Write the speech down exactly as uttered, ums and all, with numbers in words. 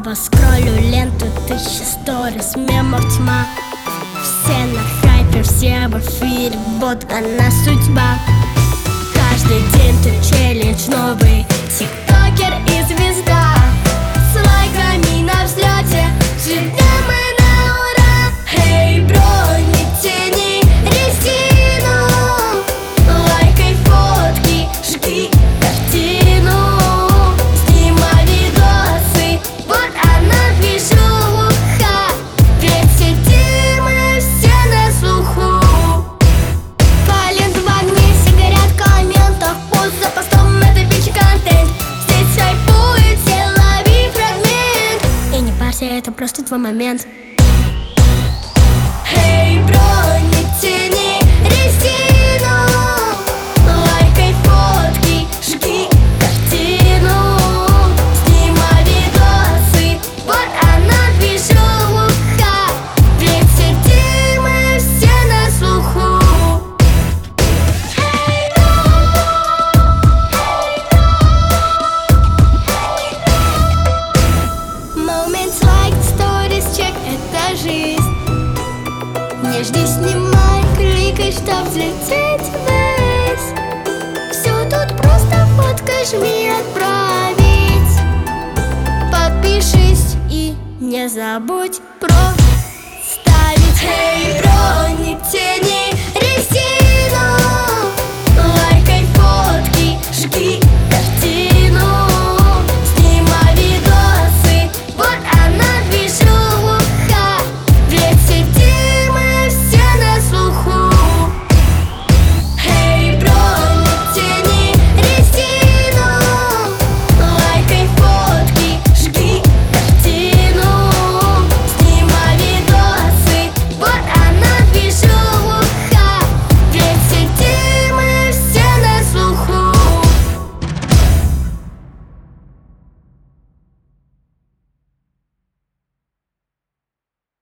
По скроллю ленту тысячи сторис, мемов тьма. Все на хайпе, все в эфире, вот она судьба. Каждый день ты челлендж новый, тиктокер и звезда. С лайками на взлете, живем мы на ура. Эй, бро, не тяни резину, лайкай фотки, жги картину, снимай видосы, вот она движуха. Ведь сидим мы все на слуху. Палим два вместе, горят в комментах, пост за постом, это бичи контент. Здесь хайпуете, лови фрагмент. И не парься, это просто твой момент. Эй, бро, не тяни резину, лайкай фотки, жги картину, снимай видосы, вот она движуха. Ведь сидим мы все на слуху. Moments like stories, чек, это жизнь. Не жди, снимай, кликай, чтоб взлететь ввысь. Все тут просто фоткай, жми, отправить. Подпишись и не забудь про ставить. Эй, бро, не тяни